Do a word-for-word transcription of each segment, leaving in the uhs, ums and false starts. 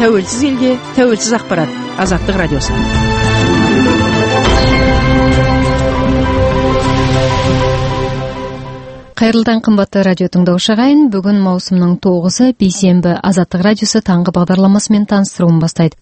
тәуелсіз елге, тәуелсіз ақпарат. Азаттық радиосы. Қайырлы қымбатты радио тыңдаушы ағайын, бүгін маусымның тоғызы бейсенбі. Азаттық радиосы таңғы бағдарламасымен таныстыруын бастайды.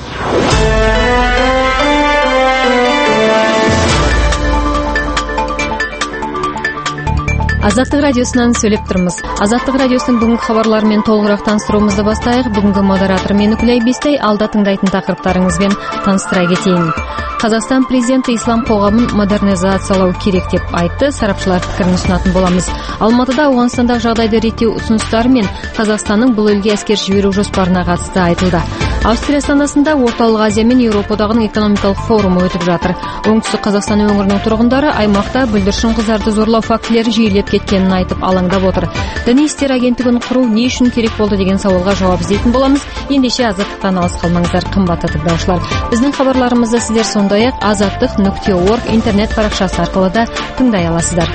Азаттық радиосынан сөйлеп тұрмыз. Азаттық радиосының бүгінгі хабарларымен толығырақ таныстыруымызды бастайық. Бүгінгі модератор мен Үкілей Бестай, алда тыңдайтын тақырыптарыңызбен таныстыра кетейін. Қазақстан президенті ислам қоғамын модернизациялау керек деп айтты. Сарапшылар пікірін ұсынатын боламыз. Алматыда Ауғанстандағы жағдайды реттеу ұсыныстары мен Қазақстанның бұл елге әскер жіберу жоспарына қатысты айтылды. Австрия астанасында Орталық Азия мен Еуропа одағының экономикалық форумы өтіп жатыр. Оңтүстік Қазақстан өңірінің тұрғындары аймақта бүлдіршін қыздарды зорлау фактілері жиілеп кеткенін айтып алаңдап отыр. Діни істер агенттігін құру не үшін керек болды деген сауалға жауап іздейтін боламыз. Ендеше азаттықтан алыс қалмаңыздар, қымбатты тыңдаушылар. Біздің хабарларымызды сіздер сондай-ақ азаттық нүкте орг интернет парақшасы арқылы да тыңдай аласыздар.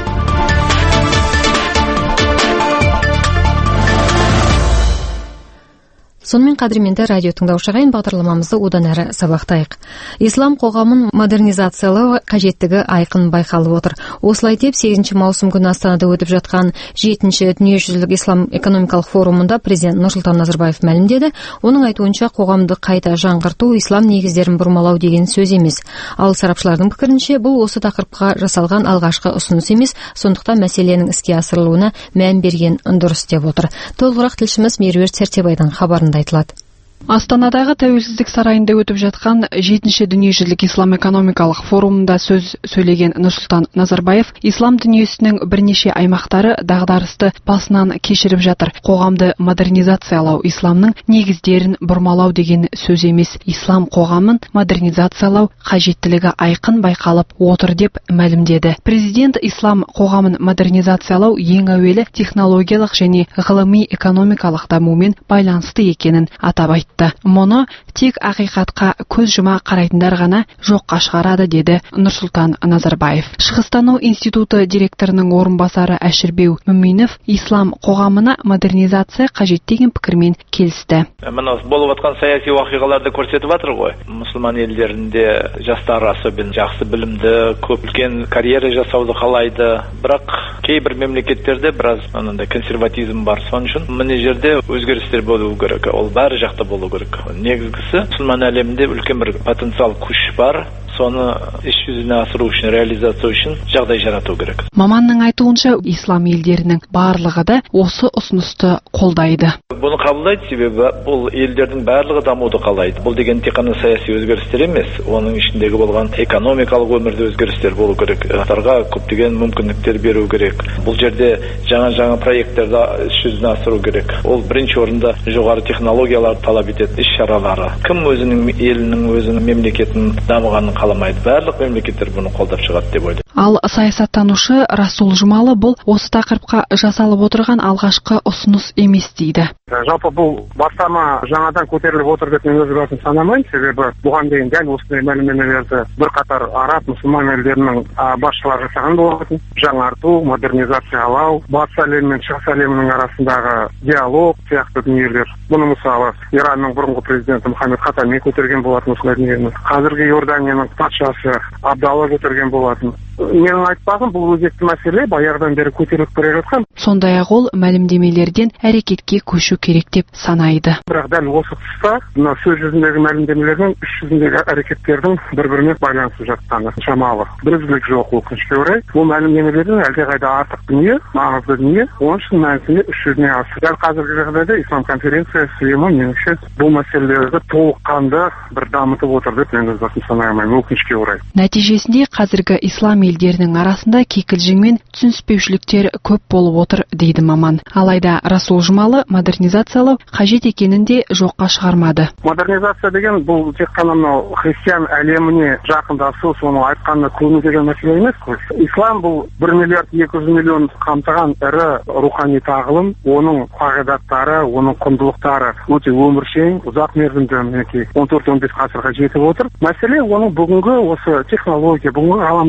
Сонымен қадірменді радио тыңдаушы ағайын, бағдарламамызды одан әрі сабақтайық. Ислам қоғамын модернизациялау қажеттігі айқын байқалып отыр. Осылай деп сегізінші маусым күні Астанада өтіп жатқан жетінші дүниежүзілік ислам экономикалық форумында президент Нұрсұлтан Назарбаев мәлімдеді. Оның айтуынша қоғамды қайта жаңғырту ислам негіздерін бұрмалау деген сөз емес. Ал сарапшылардың пікірінше бұл осы тақырыпқа жасалған алғашқы ұсыныс емес, сондықтан мәселенің іске асырылуына мән берген дұрыс деп отыр. Толығырақ тілшіміз Меруерт Сәртебайдың хабарында айтылады. Астанадағы тәуелсіздік сарайында өтіп жатқан жетінші дүниежүзілік ислам экономикалық форумында сөз сөйлеген Нұрсұлтан Назарбаев, ислам дүниесінің бірнеше аймақтары дағдарысты басынан кешіріп жатыр. Қоғамды модернизациялау исламның негіздерін бұрмалау деген сөз емес. Ислам қоғамын модернизациялау қажеттілігі айқын байқалып отыр деп мәлімдеді. Президент ислам қоғамын модернизациялау ең әуелі технологиялық және ғылыми экономикалық дамумен байланысты екенін атап айтты. Мұны тек ақиқатқа көз жұма қарайтындар ғана жоққа шығарады, деді Нұрсұлтан Назарбаев. Шығыстану институты директорының орынбасары Әшірбеу Мүминов ислам қоғамына модернизация қажет деген пікірмен келісті. Мына болып жатқан саяси уақиғаларды көрсетіп жатыр ғой. Мұсылман елдерінде жастар особенно жақсы білімді, көп үлкен карьера жасауды қалайды. Бірақ кейбір мемлекеттерде біраз анандай консерватизм бар. Соның үшін мына жерде өзгерістер болу керек. Ол бәрі жақта болу керек. Негізгісі мұсылман әлемінде үлкен бір потенциал күш бар. Соны іс жүзіне асыру үшін, реализация үшін жағдай жарату керек. Маманның айтуынша, ислам елдерінің барлығы да осы ұсынысты қолдайды. Бұны қабылдайды, себебі бұл елдердің барлығы дамуды қалайды. Бұл деген тек қана саяси өзгерістер емес, оның ішіндегі болған экономикалық өмірде өзгерістер болу керек. Жастарға көптеген мүмкіндіктер беру керек. Бұл жерде жаңа-жаңа проекттерді іс жүзіне асыру керек. Ол бірінші орында жоғары технологиялар талап ететін іс-шаралары. Кім өзінің елінің, өзінің мемлекетінің дамығанын қаламайды. Барлық мемлекеттер бұны қолдап шығады деп ойлаймын. Ал саясаттанушы Расул Жұмалы бұл осы тақырыпқа жасалып отырған алғашқы ұсыныс емес дейді. Жалпы бұл бастама жаңадан көтеріліп отыр деп мен өз басым санамаймын, себебі бұған дейін дәл осындай мәлімдемелерді бірқатар араб мұсылман елдерінің басшылары жасаған болатын. Жаңарту, модернизациялау, батыс әлемі мен шығыс әлемінің арасындағы диалог сияқты дүниелер. Бұны мысалы Иранның бұрынғы президенті Мұхаммед Хатами көтерген болатын осындай дүниені. Қазіргі Иорданияның патшасы Абдалла көтерген болатын. Менің айтпағым, бұл өзекті мәселе баяғыдан бері көтеріліп келе жатқан. Сондай-ақ ол мәлімдемелерден әрекетке көшу керек деп санайды. Бірақ дәл осы тұста мына сөз жүзіндегі мәлімдемелердің іс жүзіндегі әрекеттердің бір-біріне байланысып жатқаны шамалы. Бірізділік жоқ, өкінішке орай. Бұл мәлімдемелердің әлдеқайда артық дүние, маңызды дүние, оның шын мәнісінде іс жүзіне асты. Дәл қазіргі жағдайда ислам конференциясы ұйымы меніңше бұл мәселелерді толыққанды бір дамытып отыр деп мен өз басым санай алмаймын, өкінішке орай. Нәтижесінде қазіргі ислам елдерінің арасында кикілжің мен түсініспеушіліктер көп болып отыр, дейді маман. Алайда Расул Жұмалы модернизациялау қажет екенін де жоққа шығармады. Модернизация деген бұл тек қана мынау христиан әлеміне жақындасу, соны айтқанына көну деген мәселе емес қой. Ислам бұл бір миллиард екі жүз миллион қамтыған ірі рухани тағылым, оның қағидаттары, оның құндылықтары өте өміршең, ұзақ мерзімді мінекей он төрт он бес ғасырға жетіп отыр. Мәселе оның бүгінгі осы технология, бүгінгі ғаламдану заманы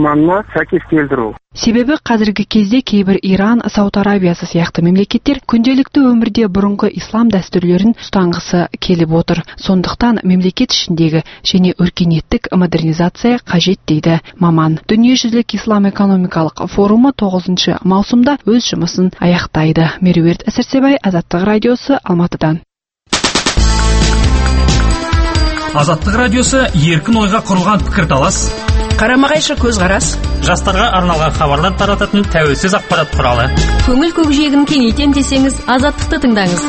заманына сәйкес келтіру. Себебі қазіргі кезде кейбір Иран, Сауд Арабиясы сияқты мемлекеттер күнделікті өмірде бұрынғы ислам дәстүрлерін ұстанғысы келіп отыр. Сондықтан мемлекет ішіндегі және өркениеттік модернизация қажет дейді маман. Дүниежүзілік ислам экономикалық форумы тоғызыншы маусымда өз жұмысын аяқтайды. Меруерт Сәрсебай, Азаттық радиосы, Алматыдан. Азаттық радиосы еркін ойға құрылған пікірталас, қарама-қайшы көзқарас, жастарға арналған хабарлар тарататын тәуелсіз ақпарат құралы. Көңіл көкжиегін кеңейтем десеңіз, Азаттықты тыңдаңыз.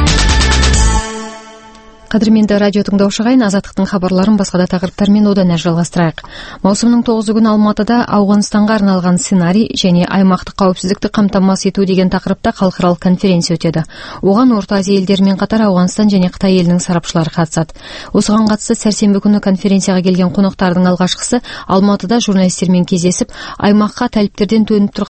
Қадірменді радио тыңдаушы ағайын, Азаттықтың хабарларын басқа да тақырыптармен одан әрі жалғастырайық. Маусымның тоғызы күні Алматыда Ауғанстанға арналған сценарий және аймақтық қауіпсіздікті қамтамасыз ету деген тақырыпта халықаралық конференция өтеді. Оған Орта Азия елдерімен қатар Ауғанстан және Қытай елінің сарапшылары қатысады. Осыған қатысты сәрсенбі күні конференцияға келген қонақтардың алғашқысы Алматыда журналистермен кездесіп, аймаққа тәліптерден төніп